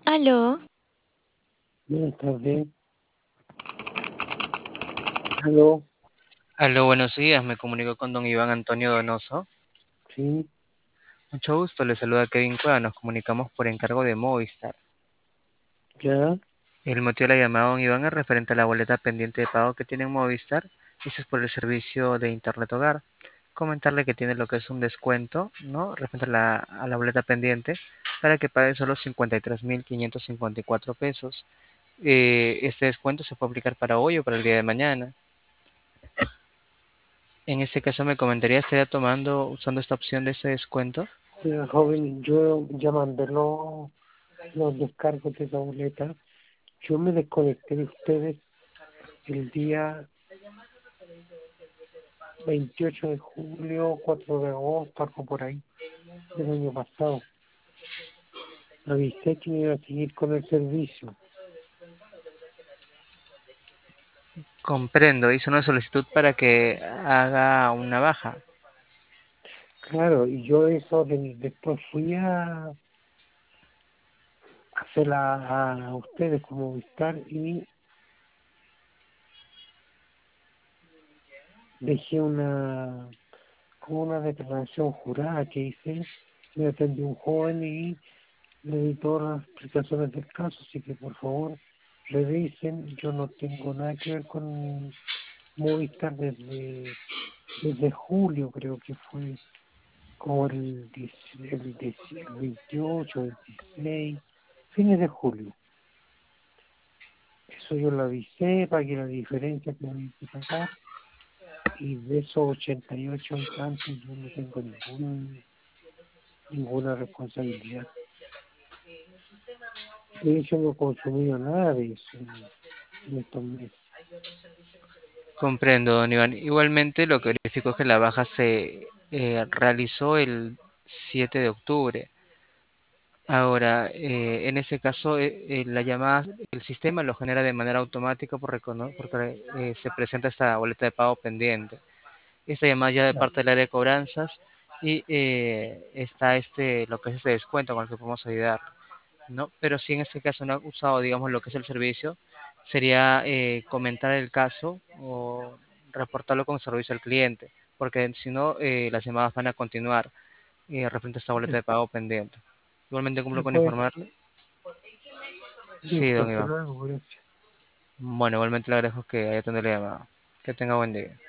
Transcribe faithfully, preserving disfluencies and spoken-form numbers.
Aló, Buenas tardes. Aló, Aló, buenos días, me comunico con don Iván Antonio Donoso. sí, Mucho gusto, le saluda Kevin Cueva, nos comunicamos por encargo de Movistar. ya, El motivo de la llamada, don Iván, es referente a la boleta pendiente de pago que tiene Movistar. Eso es por el servicio de Internet Hogar. Comentarle que tiene lo que es un descuento, ¿no? Referente a la, a la boleta pendiente, para que pague solo cincuenta y tres mil quinientos cincuenta y cuatro pesos. Eh, este descuento se puede aplicar para hoy o para el día de mañana. En este caso me comentaría, ¿estaría tomando, usando esta opción de ese descuento? eh, joven, yo ya mandé los, los descargos de esa boleta. Yo me desconecté de ustedes el día veintiocho de julio, cuatro de agosto, algo por ahí, del año pasado. Avisé que me iba a seguir con el servicio. Comprendo, hizo una solicitud para que haga una baja. Claro, y yo eso de- después fui a hacerla a, a ustedes como Vistar y dejé una como una declaración jurada que hice, me atendió un joven y le di todas las explicaciones del caso, así que por favor revisen, yo no tengo nada que ver con Movistar desde, desde julio, creo que fue como el, diez el, diez el veintiocho, veintiséis, fines de julio. Eso yo lo avisé, pagué la diferencia que había que pagar y de esos ochenta y ocho habitantes yo no tengo ningún, ninguna responsabilidad. De hecho, no he consumido nada de eso en, en estos meses. Comprendo, don Iván. Igualmente, lo que verifico es que la baja se eh, realizó el siete de octubre. Ahora, eh, en ese caso, eh, eh, la llamada, el sistema lo genera de manera automática por recono- porque eh, se presenta esta boleta de pago pendiente. Esta llamada ya de Ya, parte del área de cobranzas y eh, está este, lo que es este descuento con el que podemos ayudar. ¿No? Pero si en este caso no ha usado, digamos, lo que es el servicio, sería eh, comentar el caso o reportarlo con servicio al cliente, porque si no, eh, las llamadas van a continuar eh, referente a esta boleta de listo, pago pendiente. Igualmente cumplo ya con pues, informarle. Sí, listo, don hasta Iván. luego, gracias. Bueno, igualmente le agradezco que haya tenido la llamada. Que tenga buen día.